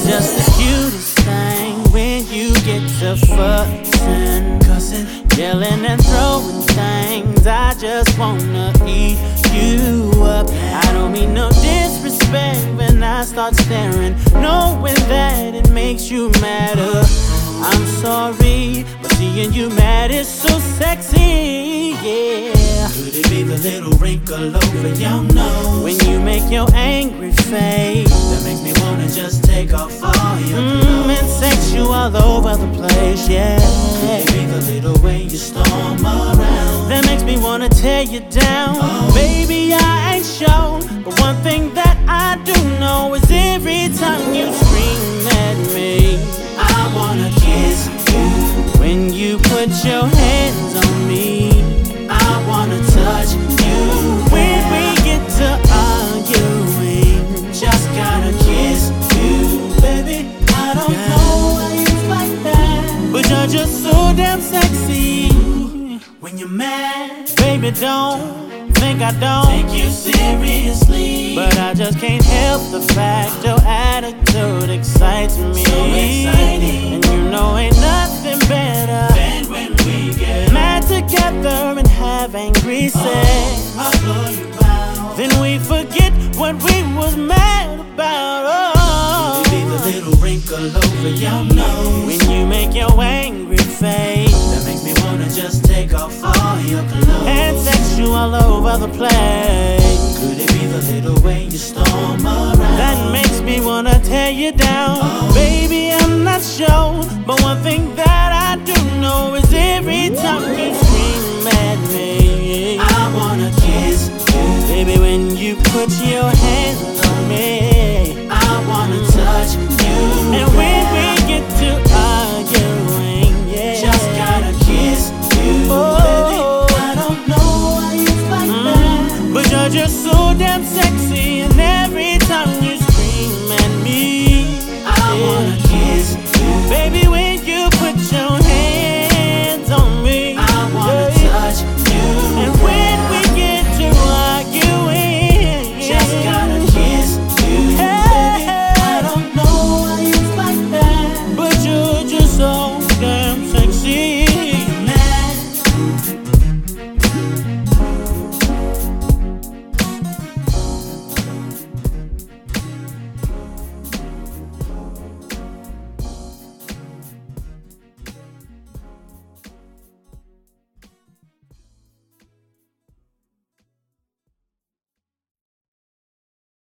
just the cutest thing when you get to fussing, cussing, yelling and throwing things. I just wanna eat you up. I don't mean no disrespect when I start staring, knowing that it makes you madder. I'm sorry, but seeing you mad is so sexy, yeah. Could it be the little wrinkle over your nose? When you make your angry face, that makes me wanna just take off all your clothes. And sex you all over the place, yeah. Could it be the little way you storm around? That makes me wanna tear you down. Oh. Baby, I ain't shown, but one thing that I do know is every time you scream at me, I wanna kiss you. when you put your hands on me, I wanna touch you. when we get to arguing, Just gotta kiss you, baby. I don't know why you like that, but you're just so damn sexy. when you're mad, Baby, don't think I don't take you seriously. but I just can't help the fact your attitude excites me. So exciting. And you know ain't nothing better And when we get mad together and have angry sex. I'll blow you out. Then we forget what we was mad about. Oh, Could it be the little wrinkle over your nose? when you make your angry face That makes me wanna just take off all your clothes. and sex you all over the place. Could it be the little way you storm around? That makes me wanna tear you down. Oh. Baby, I'm not sure, but one thing that I do know is every time you scream at me, I wanna kiss you. baby, when you put your hands on me, I wanna touch